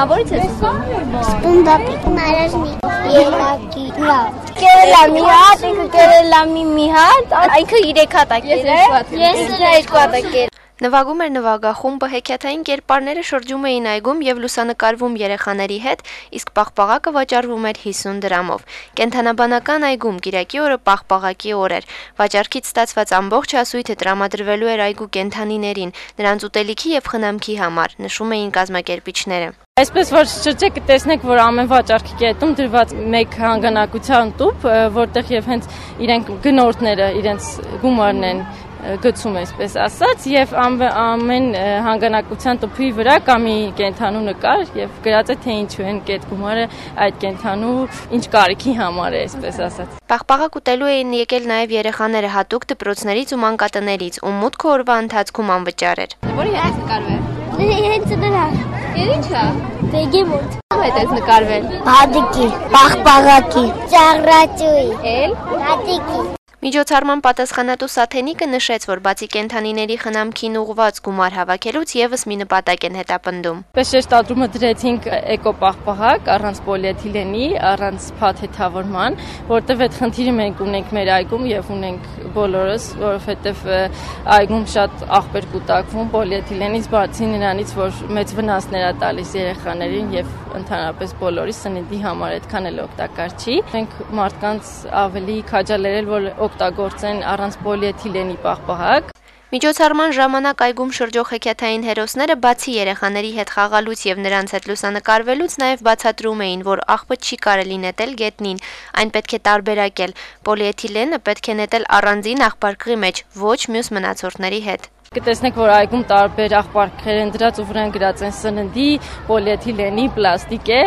Մամա, որից ես ուզում։ Սպունդապիկ, նարաժնի, երակի, լավ։ Կերելամի հատ, ինքը կերելամի մի հատ, ինքը 3 հատ է կերել, ես 2 հատ է կերել։ Նվագում էր նվագախումբը, հեքիաթային կերպարները շրջում էին այգում եւ լուսանկարվում երեխաների հետ, իսկ պաղպաղակը վաճառվում էր 50 դրամով։ Կենդանաբանական այգում Կիրակի օրը պաղպաղակի օր էր։ Վաճառքից ստացված ամբողջ հասույթը տրամադրվելու էր այգու կենդանիներին, նրանց ուտելիքի եւ խնամքի համար, նշում էին կազմակերպիչները։ Այսպես որ շրջեք տեսնեք, որ ամեն վաճառքի կետում դրված մեկ հանգանակության տուփ, որտեղ եւ հենց իրենք գնորդները իրենց գումարն են գցում, այսպես ասած, եւ ամեն հանգանակության տուփի վրա կա մի կենդանու նկար եւ գրած է թե ինչու են կետ գումարը այդ կենդանու ինչ կարիքի համար է, այսպես ասած։ Պաղպաղակ ուտելու էին եկել նաեւ երեխաները հատուկ դպրոցներից ու մանկատներից, ում մուտքը օրվա ընթացքում անվճար էր։ Որի հետ ես նկարվել։ Հենց դրա։ Եվ ի՞նչա։ Բեգեմոտ։ Ո՞վ հետ ես նկարվել։ Բադիկի, պաղպաղակի, ճառաճուի, Էլ։ հատիկի։ Միջոցառման պատասխանատու Սաթենիկը նշեց, որ բացի կենդանիների խնամքին ուղղված գումար հավաքելուց եւս մի նպատակ են հետապնդում։ Պես շեշտադրումը դրեցինք էկոպաղպաղակ, առանց պոլիէթիլենի, առանց փաթեթավորման, որտեղ այդ խնդիրը մենք ունենք մեր այգում եւ ունենք բոլորս, որովհետեւ այգում շատ աղբեր կուտակվում պոլիէթիլենից, բացի նրանից, որ մեծ վնասներ է տալիս երեխաներին եւ ընդհանրապես բոլորի սննդի համար այդքան էլ օգտակար չի։ Մենք մարդկանց ավելի քաջալերել, որ օգտագործեն առանց պոլիէթիլենի պաղպաղակ։ Միջոցառման ժամանակ այգում շրջող հեքիաթային հերոսները բացի երեխաների հետ խաղալուց եւ նրանց հետ լուսանկարվելուց նաեւ բացատրում էին, որ աղբը չի կարելի նետել գետնին, այն պետք է տարբերակել։ Պոլիէթիլենը պետք է նետել առանձին աղբարկղի մեջ, ոչ մյուս մնացորդների հետ։ Կտեսնեք, որ այգում տարբեր աղբարկղեր են դրած ու վրան գրած են սննդի, պոլիէթիլենի, պլաստիկ է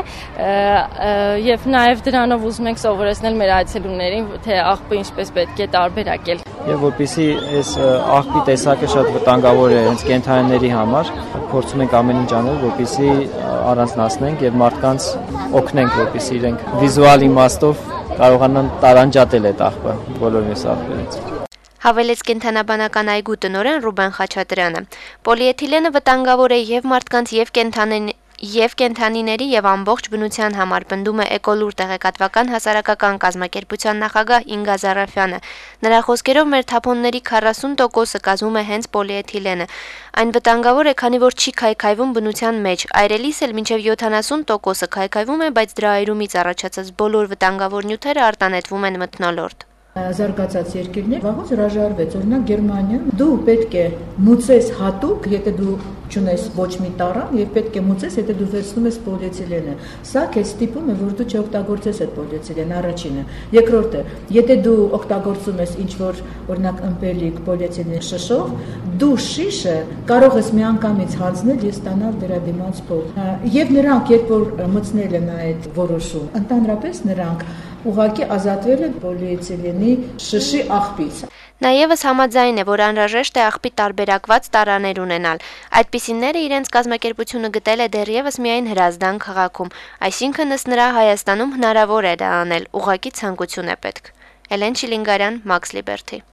եւ նաեւ դրանով ուզում ենք սովորեցնել մեր այցելուներին, թե աղբը ինչպես պետք է տարբերակել։ Եվ որպեսզի այս աղբի տեսակը շատ վտանգավոր է հենց կենդանիների համար, փորձում ենք ամեն ինչ անել, որպեսզի առանձնացնենք եւ մարդկանց օգնենք, որպեսզի իրենք վիզուալ իմաստով կարողանան տարանջատել այդ աղբը բոլոր մյուս աղբերից։ Հավելեց կենդանաբանական այգու տնօրեն Ռուբեն Խաչատրյանը։ Պոլիէթիլենը վտանգավոր է եւ մարդկանց եւ կենդանիների եւ ամբողջ բնության համար, պնդում է Էկոլուր տեղեկատվական հասարակական կազմակերպության նախագահ Ինգա Զարաֆյանը։ Նրա խոսքերով մեր թափոնների 40%-ը կազմում է հենց պոլիէթիլենը։ Այն վտանգավոր է, քանի որ չի քայքայվում բնության մեջ։ Այրելիս էլ մինչև 70%-ը քայքայվում է, բայց դրա այրումից առաջացած բոլոր վտանգավոր նյութերը արտանետվում են մթնոլորտ։ Զարգացած երկիրներ վաղուց հրաժարվեց, օրինակ Գերմանիան, դու պետք է մուծես հատուկ, եթե դու չունես ոչ մի տարան, եւ պետք է մուծես, եթե դու վերցնում ես պոլիէթիլենը։ Սա քեզ ստիպում է, որ դու չօգտագործես այդ պոլիէթիլենը, առաջինը։ Երկրորդը, եթե դու օգտագործում ես ինչ-որ օրինակ ըմպելիք, պոլիէթիլեն շշով, դու շիշը կարող ես միանգամից հանձնել եւ ստանալ դրա դիմաց փող։ Եվ նրանք, երբ որ մտցնել են այդ որոշում, ընդհանրապես նրանք ուղղակի ազատվել են պոլիէթիլենի շշի աղբից։ Նա եւս համաձայն է, որ անհրաժեշտ է աղբի տարբերակված տարաներ ունենալ։ Այդպիսիները իրենց կազմակերպությունը գտել է դեռևս միայն Հրազդան քաղաքում, այսինքն ըստ նրա Հայաստանում հնարավոր է դա անել, ուղղակի ցանկություն է պետք։ Էլեն Շիլինգարյան, Մաքս Լիբերթի։